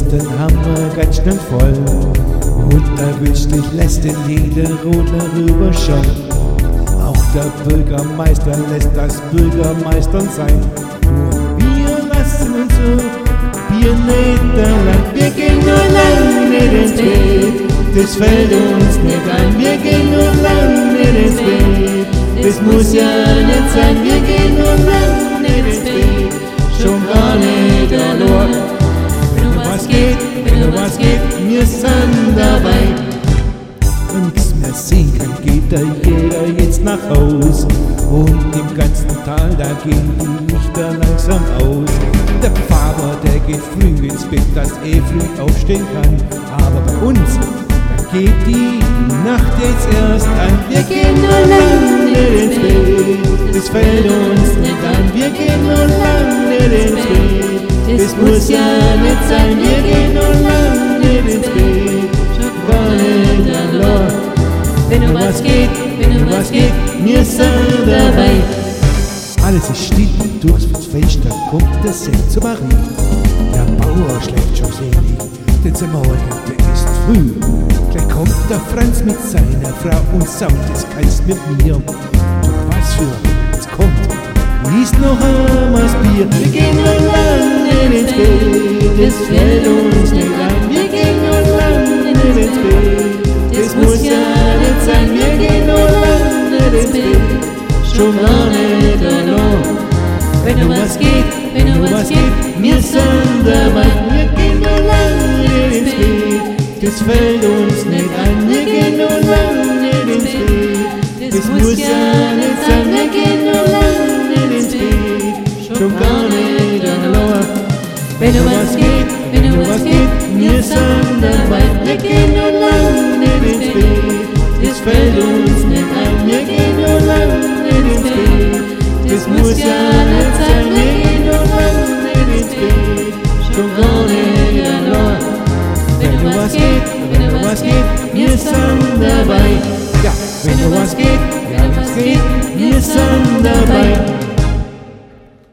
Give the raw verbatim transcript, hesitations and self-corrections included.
Listen haben wir ganz schnell voll. Und erwischt dich lässt in jede Runde rüberschauen. Auch der Bürgermeister lässt das Bürgermeistern sein. Nur wir lassen uns so, wir nicht allein. Wir gehen nur lang nicht ins Bett, das fällt uns nicht ein. Wir gehen nur lang nicht ins Bett, das muss ja nicht sein. Wir gehen nur lang nicht ins Bett, schon gar nicht allein. Wenn nur was geht, wenn nur was geht, wir sind dabei. Wenn nichts mehr sehen kann, geht da jeder jetzt nach Haus. Und im ganzen Tal, da gehen die Lichter langsam aus. Der Pfarrer, der geht früh ins Bett, dass er früh aufstehen kann. Aber bei uns, da geht die Nacht jetzt erst an. Wir gehen nur lang nicht ins Bett, das fällt uns nicht an. Wir gehen nur lang nicht ins Bett, das muss ja nicht sein. Wir gehen nur lang nicht ins Bett, schon gar nicht allein. Wenn nur was geht, wenn nur was geht, wir sind dabei. Alles ist still, durchs Fenster kommt der Seng zu Marie. Der Bauer schläft schon selig, denn der Morgen, der ist früh. Gleich kommt der Franz mit seiner Frau und saut es keins mit mir. Doch was für, es kommt, liest noch einmal das Bier. Wir gehen nur lang nicht ins Bett, das fällt uns nicht ein. Wir gehen nur lang nicht ins Bett, das muss ja nicht sein. Wir gehen nur lang nicht ins Bett, schon gar nicht allein. Wenn nur was geht, wenn nur was geht, wir sind dabei. Wir gehen nur lang nicht ins Bett, das fällt uns nicht ein. Wir gehen nur lang nicht ins Bett, das muss ja nicht sein. Wir gehen nur lang nicht ins Bett, schon gar nicht allein. Wenn nur was geht, wenn nur was geht, wir sind dabei. Wir gehen nur lang nicht ins Bett, das fällt uns nicht ein. Wir gehen nur lang nicht ins Bett, das muss ja nicht sein. Wir gehen nur lang nicht ins Bett, schon gar nicht allein. Wenn nur was geht, wenn nur was geht, wir sind dabei. Ja, wenn nur was geht, wenn nur was geht, wir sind dabei.